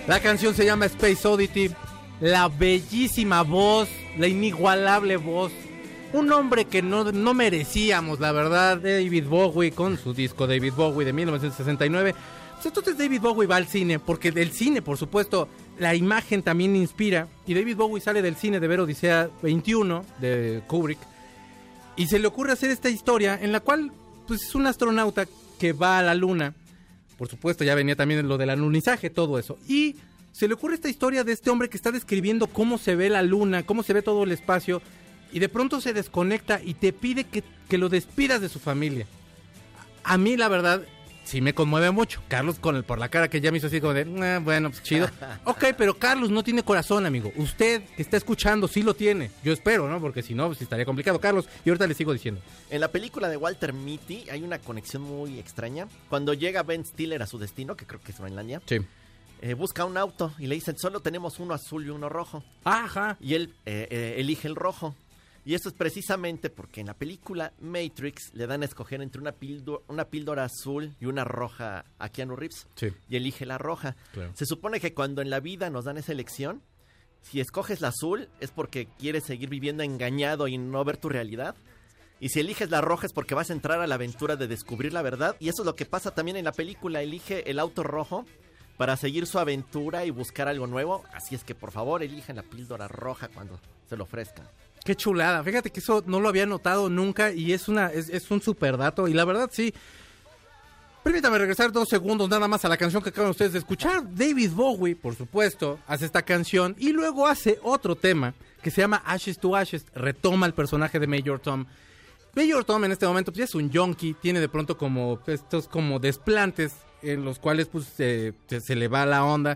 La canción se llama Space Oddity. La bellísima voz, la inigualable voz. Un hombre que no, no merecíamos, la verdad, David Bowie, con su disco David Bowie de mil novecientos sesenta y nueve. Pues entonces David Bowie va al cine, porque del cine, por supuesto, la imagen también inspira. Y David Bowie sale del cine de ver Odisea veintiuno de Kubrick. Y se le ocurre hacer esta historia en la cual pues es un astronauta que va a la luna. Por supuesto, ya venía también lo del alunizaje, todo eso. Y se le ocurre esta historia de este hombre que está describiendo cómo se ve la luna, cómo se ve todo el espacio, y de pronto se desconecta y te pide que, que lo despidas de su familia. A mí, la verdad, sí me conmueve mucho. Carlos, con el, por la cara que ya me hizo así como de, eh, bueno, pues chido. Ok, pero Carlos no tiene corazón, amigo. Usted que está escuchando sí lo tiene. Yo espero, ¿no? Porque si no, pues estaría complicado. Carlos, y ahorita le sigo diciendo. En la película de Walter Mitty hay una conexión muy extraña. Cuando llega Ben Stiller a su destino, que creo que es Groenlandia, Sí. eh, busca un auto y le dicen, solo tenemos uno azul y uno rojo. Ajá. Y él eh, eh, elige el rojo. Y esto es precisamente porque en la película Matrix le dan a escoger entre una, píldora, una píldora azul y una roja a Keanu Reeves. Sí. Y elige la roja. Claro. Se supone que cuando en la vida nos dan esa elección, si escoges la azul es porque quieres seguir viviendo engañado y no ver tu realidad. Y si eliges la roja es porque vas a entrar a la aventura de descubrir la verdad. Y eso es lo que pasa también en la película. Elige el auto rojo para seguir su aventura y buscar algo nuevo. Así es que por favor elijan la píldora roja cuando se lo ofrezcan. Qué chulada. Fíjate que eso no lo había notado nunca y es una es, es un super dato. Y la verdad, sí. Permítame regresar dos segundos nada más a la canción que acaban ustedes de escuchar. David Bowie, por supuesto, hace esta canción y luego hace otro tema que se llama Ashes to Ashes. Retoma el personaje de Major Tom. Major Tom en este momento pues, ya es un junkie. Tiene de pronto como estos como desplantes en los cuales pues se, se, se le va la onda.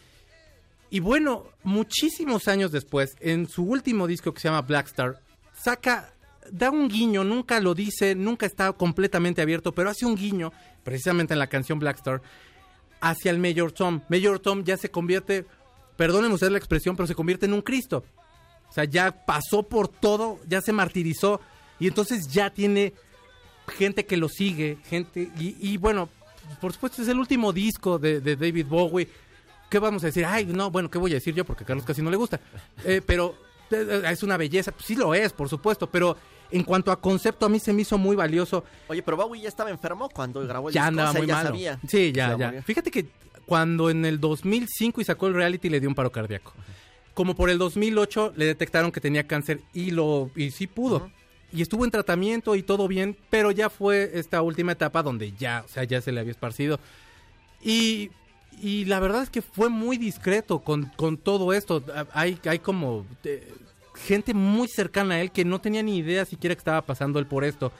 Y bueno, muchísimos años después, en su último disco que se llama Black Star, saca, da un guiño, nunca lo dice, nunca está completamente abierto, pero hace un guiño, precisamente en la canción Black Star, hacia el Major Tom. Major Tom ya se convierte, perdónenme ustedes la expresión, pero se convierte en un Cristo. O sea, ya pasó por todo, ya se martirizó, y entonces ya tiene gente que lo sigue, gente, y, y bueno, por supuesto es el último disco de, de David Bowie. ¿Qué vamos a decir? Ay, no, bueno, ¿qué voy a decir yo? Porque a Carlos casi no le gusta. Eh, pero eh, es una belleza. Pues sí lo es, por supuesto. Pero en cuanto a concepto, a mí se me hizo muy valioso. Oye, pero Bowie ya estaba enfermo cuando grabó el Ya disco. andaba O sea, muy ya malo. sabía. Sí, ya, Se iba a ya. morir. Fíjate que cuando en el dos mil cinco y sacó el reality le dio un paro cardíaco. Como por el dos mil ocho le detectaron que tenía cáncer y lo y sí pudo. Uh-huh. Y estuvo en tratamiento y todo bien, pero ya fue esta última etapa donde ya, o sea, ya se le había esparcido. Y... Y la verdad es que fue muy discreto con, con todo esto. Hay, hay como eh, gente muy cercana a él que no tenía ni idea siquiera que estaba pasando él por esto.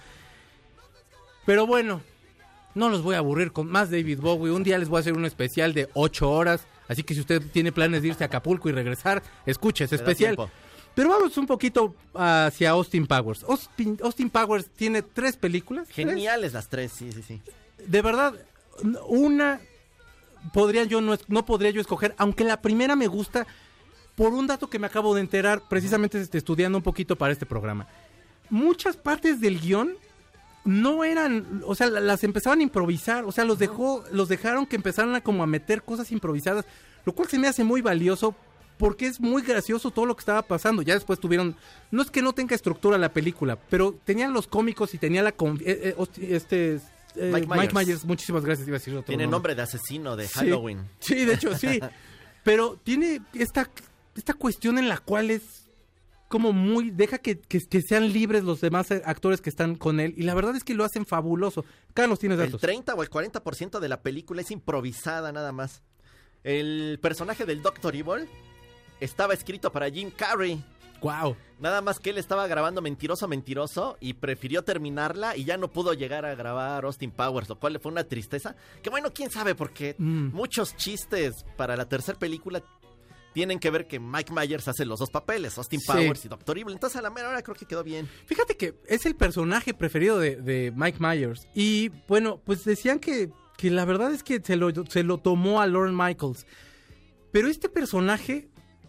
Pero bueno, no los voy a aburrir con más David Bowie. Un día les voy a hacer un especial de ocho horas. Así que si usted tiene planes de irse a Acapulco y regresar, escuche ese Te da especial. tiempo. Pero vamos un poquito hacia Austin Powers. Austin, Austin Powers tiene tres películas. ¿Tres? Geniales las tres, sí, sí, sí. De verdad, una... podría yo no, no podría yo escoger, aunque la primera me gusta por un dato que me acabo de enterar precisamente este, estudiando un poquito para este programa. Muchas partes del guión no eran, o sea, la- las empezaban a improvisar, o sea, los dejó, los dejaron que empezaran a como a meter cosas improvisadas, lo cual se me hace muy valioso porque es muy gracioso todo lo que estaba pasando. Ya después tuvieron, no es que no tenga estructura la película, pero tenían los cómicos y tenía la con- eh, eh, hosti- este eh, Mike Mike, Myers. Myers. Muchísimas gracias, iba a decir otro Tiene nombre de asesino de Sí. Halloween. Sí, de hecho, sí. Pero tiene esta, esta cuestión en la cual es como muy... Deja que, que, que sean libres los demás actores que están con él. Y la verdad es que lo hacen fabuloso. Carlos, tienes El datos. treinta o el cuarenta por ciento de la película es improvisada nada más. El personaje del doctor Evil estaba escrito para Jim Carrey. Wow. Nada más que él estaba grabando Mentiroso, Mentiroso y prefirió terminarla y ya no pudo llegar a grabar Austin Powers, lo cual le fue una tristeza. Que bueno, quién sabe, porque Mm. muchos chistes para la tercera película tienen que ver que Mike Myers hace los dos papeles, Austin Sí. Powers y doctor Evil. Entonces a la mera hora creo que quedó bien. Fíjate que es el personaje preferido de, de Mike Myers. Y bueno, pues decían que, que la verdad es que se lo, se lo tomó a Lorne Michaels. Pero este personaje...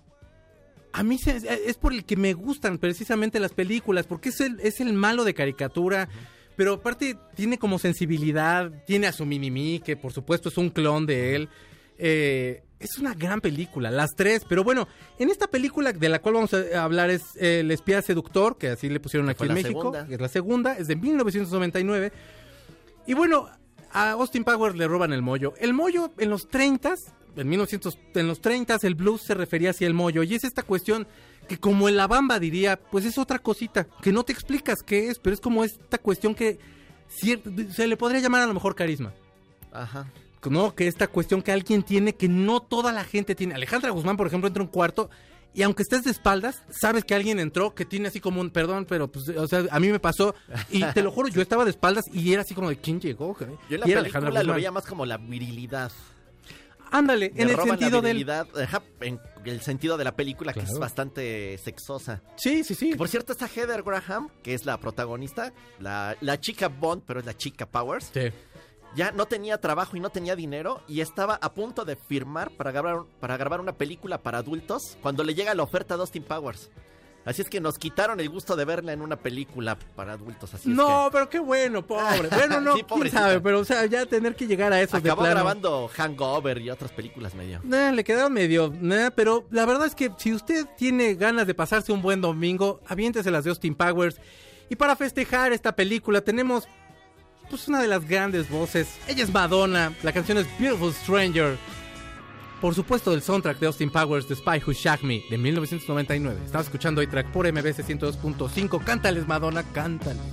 A mí se- es por el que me gustan precisamente las películas, porque es el, es el malo de caricatura, pero aparte tiene como sensibilidad, tiene a su Mimimi, que por supuesto es un clon de él, eh, Es una gran película, las tres, pero bueno, en esta película de la cual vamos a hablar es eh, El espía seductor, que así le pusieron Que aquí fue en la México, segunda. que es la segunda, es de mil novecientos noventa y nueve. Y bueno, a Austin Powers le roban el mollo. El mollo en los treintas, en mil novecientos, en los treintas el blues se refería hacia el mollo, y es esta cuestión que como el La Bamba diría, pues es otra cosita, que no te explicas qué es, pero es como esta cuestión que cier- se le podría llamar a lo mejor carisma. Ajá. No, que esta cuestión que alguien tiene que no toda la gente tiene. Alejandra Guzmán, por ejemplo, entra a un cuarto y aunque estés de espaldas, sabes que alguien entró que tiene así como un, perdón, pero pues, o sea, a mí me pasó y te lo juro, yo estaba de espaldas y era así como de ¿quién llegó? Yo en la Y era película lo veía más como la virilidad. Ándale, Le en el roban sentido la del... virilidad, ajá, en el sentido de la película, que Claro. es bastante sexosa. Sí, sí, sí. Que por cierto, está Heather Graham, que es la protagonista, la, la chica Bond, pero es la chica Powers. Sí. Ya no tenía trabajo y no tenía dinero y estaba a punto de firmar para grabar, para grabar una película para adultos cuando le llega la oferta de Austin Powers. Así es que nos quitaron el gusto de verla en una película para adultos. Así No, es pero qué bueno, pobre. Bueno, no, Sí, quién pobrecita. sabe, pero o sea, ya tener que llegar a eso que de acabó plano. grabando Hangover y otras películas medio. Nah, le quedaron medio, nah, pero la verdad es que si usted tiene ganas de pasarse un buen domingo, aviéntese las de Austin Powers. Y para festejar esta película tenemos pues una de las grandes voces. Ella es Madonna, la canción es Beautiful Stranger. Por supuesto del soundtrack de Austin Powers, The Spy Who Shagged Me, de mil novecientos noventa y nueve. Estamos escuchando A-Track por M B C ciento dos punto cinco. Cántales, Madonna, cántales.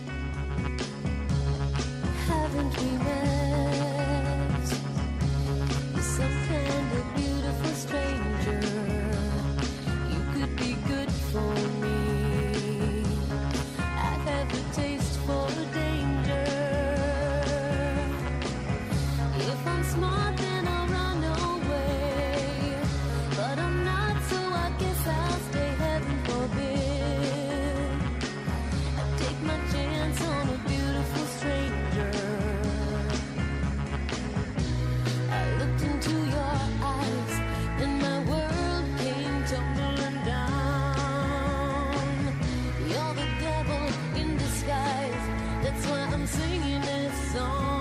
Haven't we met? You're some kind of beautiful stranger. You could be good for me. I have a taste for danger. If I'm smart, then I'll run away. But I'm not, so I guess I'll stay. Heaven forbid. I take my chance on a beautiful stranger. I looked into your eyes, and my world came tumbling down. You're the devil in disguise. That's why I'm singing this song.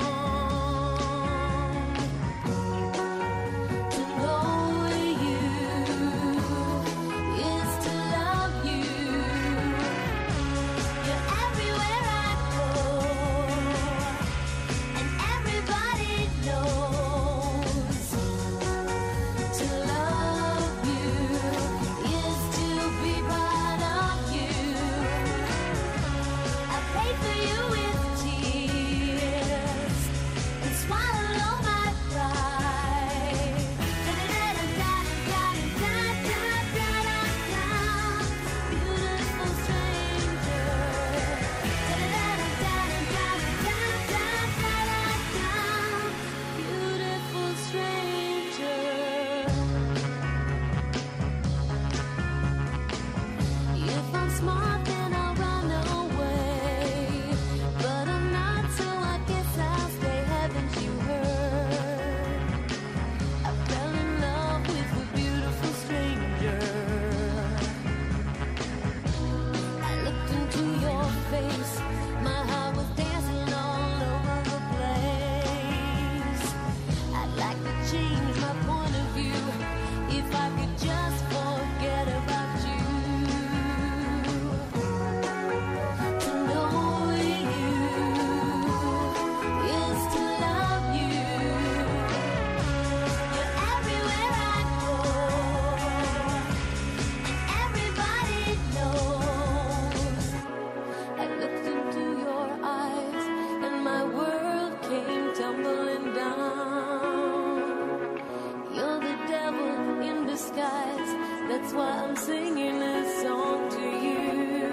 To know you is to love you. You're everywhere I go, and everybody knows. To love you is to be part of you. I pray for you with tears and swallow all my pride. Da-da-da-da-da-da-da-da-da-da. Beautiful stranger. Da-da-da-da-da-da-da-da-da. Beautiful stranger. If I'm smart, then I'll run away. But I'm not, so I guess I'll stay. Haven't you heard? I fell in love with a beautiful stranger. I looked into your face, my heart was dancing all over the place. I'd like to change my point of view if I could just forget about you. To know you is to love you. You're everywhere I go, and everybody knows. I looked into your eyes, and my world came tumbling down. You're the devil in disguise. That's why I'm singing this song to you.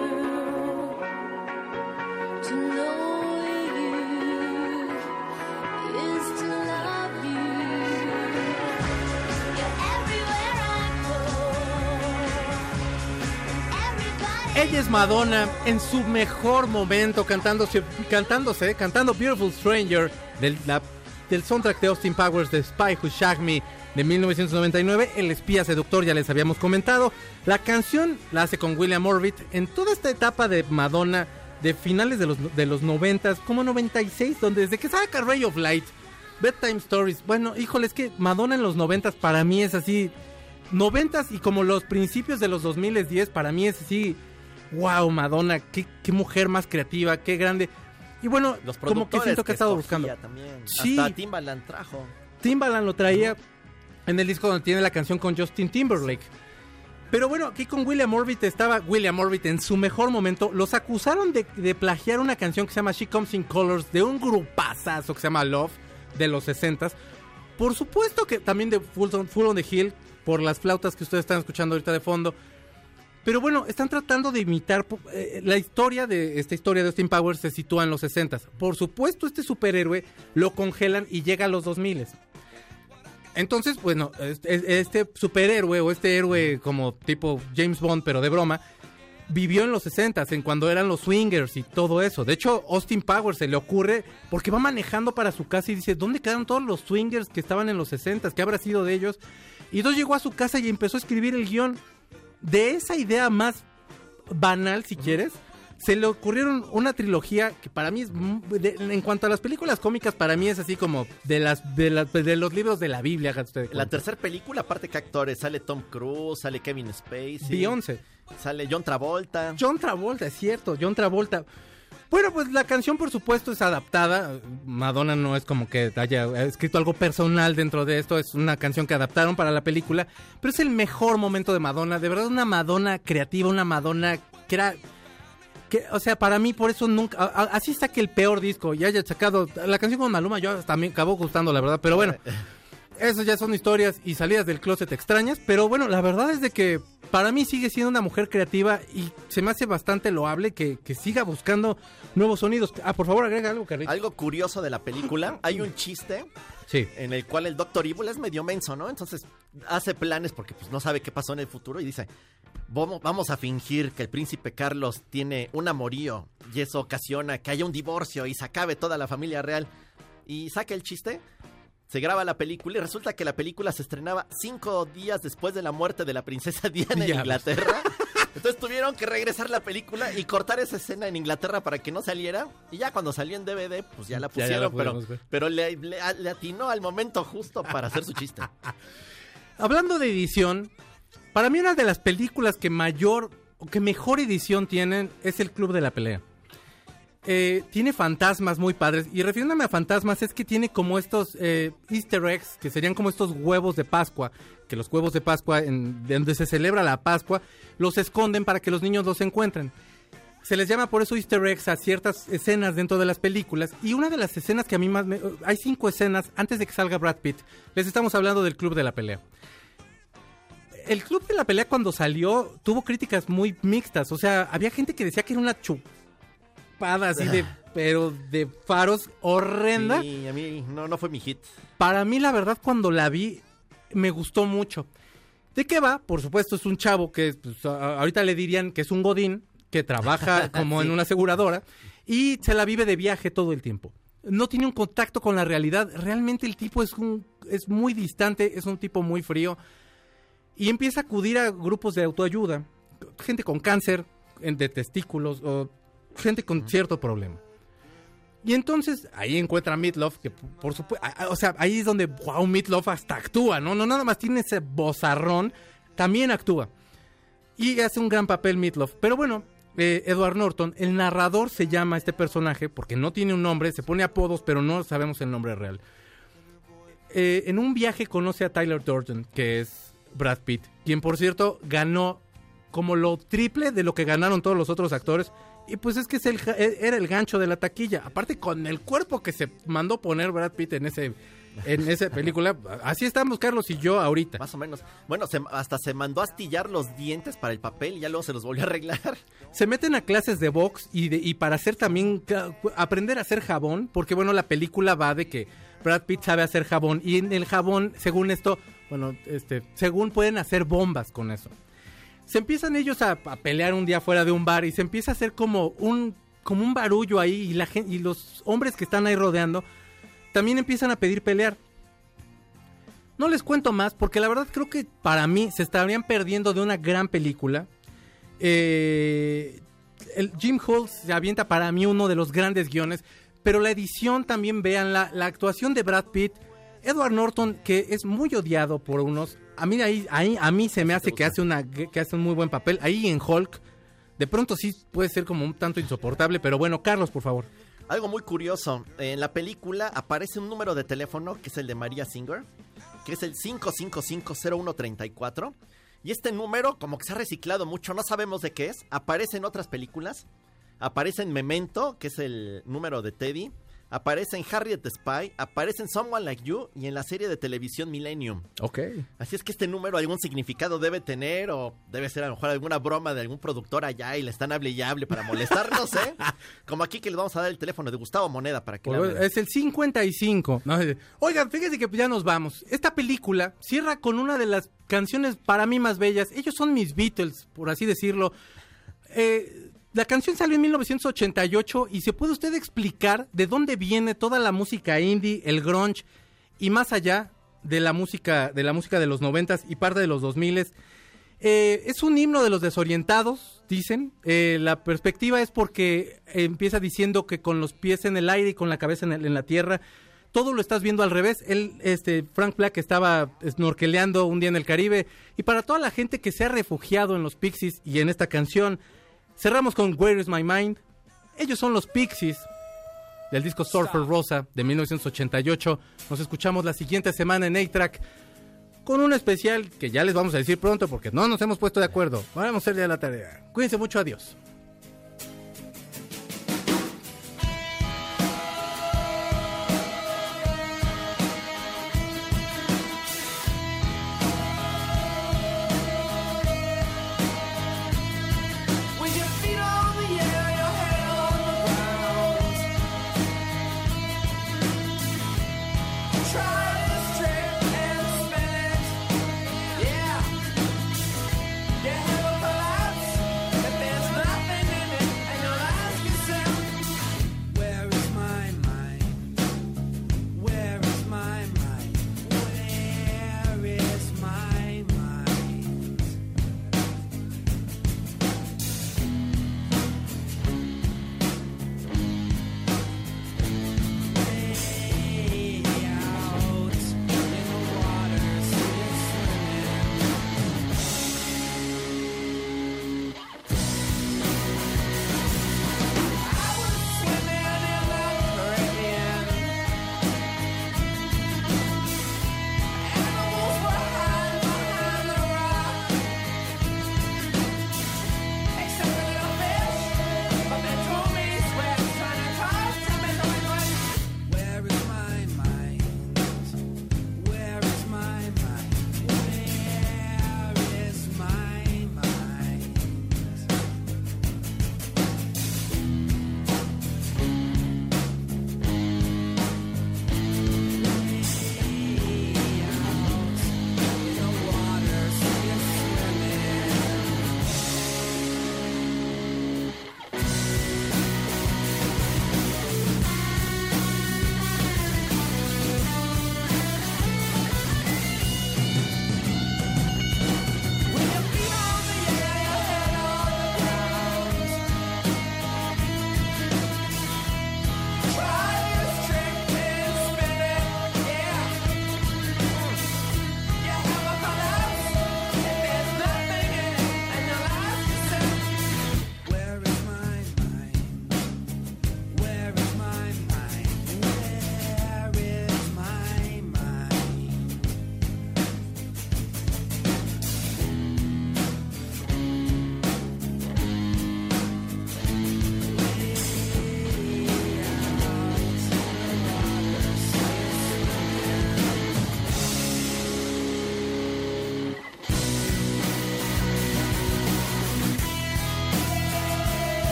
To know you is to love you. You're everywhere I go, and everybody. Ella es Madonna en su mejor momento cantándose, cantándose, cantando Beautiful Stranger del, la- del soundtrack de Austin Powers, The Spy Who Shagged Me de mil novecientos noventa y nueve, El espía seductor, ya les habíamos comentado. La canción la hace con William Orbit en toda esta etapa de Madonna de finales de los, de los noventas, como noventa y seis, donde desde que saca Ray of Light, Bedtime Stories. Bueno, híjole, es que Madonna en los noventas para mí es así. Noventas y como los principios de los dos mil diez para mí es así. Wow, Madonna, qué, qué mujer más creativa, qué grande. Y bueno, Los como que siento que he estado escogía buscando. También. Sí. Hasta Timbaland trajo. Timbaland lo traía en el disco donde tiene la canción con Justin Timberlake. Pero bueno, aquí con William Orbit estaba William Orbit en su mejor momento. Los acusaron de, de plagiar una canción que se llama She Comes in Colors de un grupazazo que se llama Love de los sesentas. Por supuesto que también de Full on, Full on the Hill, por las flautas que ustedes están escuchando ahorita de fondo. Pero bueno, están tratando de imitar eh, la historia de esta historia de Austin Powers se sitúa en los sesentas. Por supuesto, este superhéroe lo congelan y llega a los dos miles. Entonces, bueno, este, este superhéroe o este héroe como tipo James Bond, pero de broma, vivió en los sesentas, en cuando eran los swingers y todo eso. De hecho, Austin Powers se le ocurre porque va manejando para su casa y dice, ¿dónde quedaron todos los swingers que estaban en los sesentas? ¿Qué habrá sido de ellos? Y entonces llegó a su casa y empezó a escribir el guión. De esa idea más banal, si quieres, se le ocurrieron una trilogía que para mí es, de, en cuanto a las películas cómicas, para mí es así como de las de, las, de los libros de la Biblia. La tercera película, aparte que actores, sale Tom Cruise, sale Kevin Spacey, Beyoncé, sale John Travolta. John Travolta, es cierto, John Travolta. Bueno, pues la canción por supuesto es adaptada. Madonna no es como que haya escrito algo personal dentro de esto, es una canción que adaptaron para la película, pero es el mejor momento de Madonna, de verdad una Madonna creativa, una Madonna que era... Que, o sea, para mí por eso nunca... A, a, así saque el peor disco y haya sacado... La canción con Maluma yo también acabó gustando, la verdad, pero bueno... Esas ya son historias y salidas del closet extrañas, pero bueno, la verdad es de que para mí sigue siendo una mujer creativa y se me hace bastante loable que, que siga buscando nuevos sonidos. Ah, por favor, agrega algo, Carlitos. Algo curioso de la película, hay un chiste Sí. en el cual el doctor Evil es medio menso, ¿no? Entonces hace planes porque pues no sabe qué pasó en el futuro y dice, vamos, vamos a fingir que el príncipe Carlos tiene un amorío y eso ocasiona que haya un divorcio y se acabe toda la familia real. Y saca el chiste... Se graba la película y resulta que la película se estrenaba cinco días después de la muerte de la princesa Diana en Ya. Inglaterra. Entonces tuvieron que regresar la película y cortar esa escena en Inglaterra para que no saliera. Y ya cuando salió en D V D, pues ya la Ya, ya pusieron, la pero, pudimos ver. pero le, le- le atinó al momento justo para hacer su chiste. Hablando de edición, para mí una de las películas que mayor o que mejor edición tienen es El Club de la Pelea. Eh, tiene fantasmas muy padres. Y refiriéndome a fantasmas, es que tiene como estos eh, easter eggs, que serían como estos huevos de Pascua. Que los huevos de Pascua, en, de donde se celebra la Pascua, los esconden para que los niños los encuentren. Se les llama por eso easter eggs a ciertas escenas dentro de las películas. Y una de las escenas que a mí más me... Hay cinco escenas antes de que salga Brad Pitt. Les estamos hablando del Club de la Pelea. El Club de la Pelea cuando salió tuvo críticas muy mixtas. O sea, había gente que decía que era una chupada así de... pero de faros horrenda. Sí, a mí no, no fue mi hit. Para mí, la verdad, cuando la vi, me gustó mucho. ¿De qué va? Por supuesto, es un chavo que pues, a- ahorita le dirían que es un godín, que trabaja como en una aseguradora y se la vive de viaje todo el tiempo. No tiene un contacto con la realidad. Realmente el tipo es, un, es muy distante, es un tipo muy frío. Y empieza a acudir a grupos de autoayuda. Gente con cáncer en- de testículos o gente con cierto problema. Y entonces ahí encuentra a Meatloaf, que por, por supuesto, o sea, ahí es donde, wow, Meatloaf hasta actúa, ¿no? No nada más tiene ese bozarrón, también actúa. Y hace un gran papel Meatloaf. Pero bueno, eh, Edward Norton, el narrador se llama este personaje, porque no tiene un nombre, se pone apodos, pero no sabemos el nombre real. Eh, en un viaje conoce a Tyler Durden, que es Brad Pitt, quien por cierto ganó como lo triple de lo que ganaron todos los otros actores. Y pues es que es el, ja- era el gancho de la taquilla. Aparte con el cuerpo que se mandó poner Brad Pitt en ese en esa película. Así estamos Carlos y yo ahorita. Más o menos. Bueno, se- hasta se mandó a astillar los dientes para el papel y ya luego se los volvió a arreglar. Se meten a clases de box y, de, y para hacer también, ca- aprender a hacer jabón. Porque bueno, la película va de que Brad Pitt sabe hacer jabón. Y en el jabón, según esto, bueno, este, según pueden hacer bombas con eso. Se empiezan ellos a, a pelear un día fuera de un bar y se empieza a hacer como un como un barullo ahí y la gente, y los hombres que están ahí rodeando también empiezan a pedir pelear. No les cuento más porque la verdad creo que para mí se estarían perdiendo de una gran película. Eh, el Jim Hull se avienta para mí uno de los grandes guiones, pero la edición también, véanla, la actuación de Brad Pitt, Edward Norton, que es muy odiado por unos, a mí ahí, ahí a mí se me hace que hace una que hace un muy buen papel, ahí en Hulk, de pronto sí puede ser como un tanto insoportable, pero bueno, Carlos, por favor. Algo muy curioso, en la película aparece un número de teléfono que es el de Maria Singer, que es el cinco cinco cinco cero uno tres cuatro, y este número como que se ha reciclado mucho, no sabemos de qué es, aparece en otras películas, aparece en Memento, que es el número de Teddy, aparece en Harriet the Spy, aparece en Someone Like You y en la serie de televisión Millennium. Ok. Así es que este número algún significado debe tener, o debe ser a lo mejor alguna broma de algún productor allá y le están hable y hable para molestar, no sé. Como aquí que le vamos a dar el teléfono de Gustavo Moneda para que le Pues, hable. es el cincuenta y cinco. No, oigan, fíjense que ya nos vamos. Esta película cierra con una de las canciones para mí más bellas. Ellos son mis Beatles, por así decirlo. Eh... La canción salió en mil novecientos ochenta y ocho y se puede usted explicar de dónde viene toda la música indie, el grunge y más allá de la música de la música de los noventas y parte de los dos miles. Eh, es un himno de los desorientados, dicen. Eh, la perspectiva es porque empieza diciendo que con los pies en el aire y con la cabeza en, el- en la tierra, todo lo estás viendo al revés. Él, este, Frank Black estaba snorkeleando un día en el Caribe y para toda la gente que se ha refugiado en los Pixies y en esta canción. Cerramos con Where Is My Mind. Ellos son los Pixies del disco Surfer Rosa de mil novecientos ochenta y ocho. Nos escuchamos la siguiente semana en eight track con un especial que ya les vamos a decir pronto porque no nos hemos puesto de acuerdo. Vamos a hacerle a la tarea. Cuídense mucho, adiós. With your feet on the air, your head on the ground. Try this trick and spin it. Yeah. Your head will collapse if there's nothing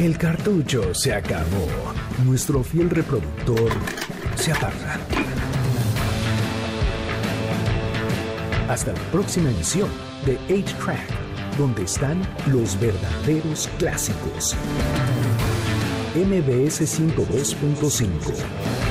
El cartucho se acabó. Nuestro fiel reproductor se apaga. Hasta la próxima emisión de ocho Track, donde están los verdaderos clásicos. M B S ciento dos punto cinco.